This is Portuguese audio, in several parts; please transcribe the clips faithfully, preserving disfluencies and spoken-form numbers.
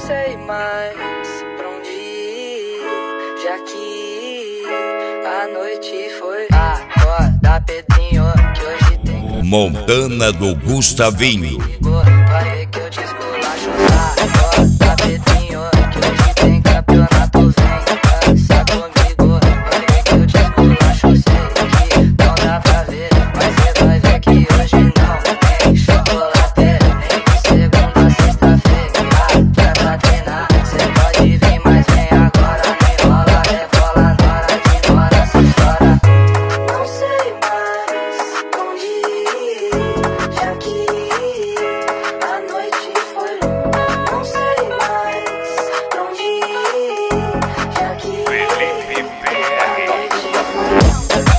sei mais pra onde ir, já que a noite foi. Acorda, Pedrinho, que hoje tem Montana do Gustavinho. Vai ver que eu te esculacho. Acorda, Pedrinho, que hoje tem campeonato. Vem dançar comigo, vai ver que eu te esculacho. Sei que não dá pra ver, mas cê vai ver que hoje não tem chocolate. Nem de segunda a sexta-feira, já pra treinar. Cê pode vir, mas vem agora. Nem rola, rebola na hora de ir embora, cê chora. Não sei mais onde ir, já que a noite foi longa. Não sei mais pra onde ir, já que Felipe P R. a noite foi longa.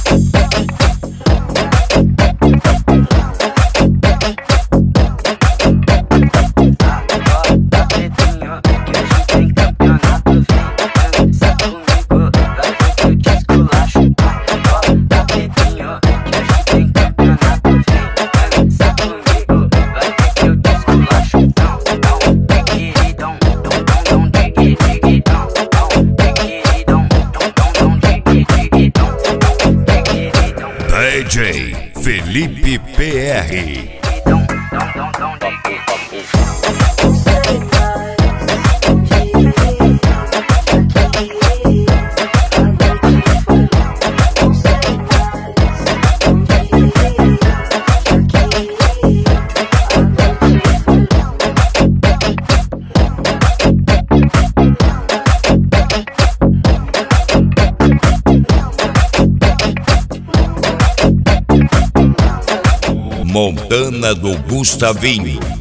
Acorda, Pedrinho, que hoje tem campeonato. Vem dançar comigo, vai ver que eu te esculacho. Acorda, Pedrinho, que hoje tem campeonato. Vem dançar comigo, vai ver que eu te esculacho. Dão, dão, digiridão, dão, dão, dão, digiridão, dão, digiridão, dão, dão, dão, digiridão, digiridão. D J Felipe P R. Dão, dão, dão, dão, digiridão. Não sei mais onde ir, já que a noite foi longa. Não sei mais onde ir, já que a noite foi Montana do Gustavinho.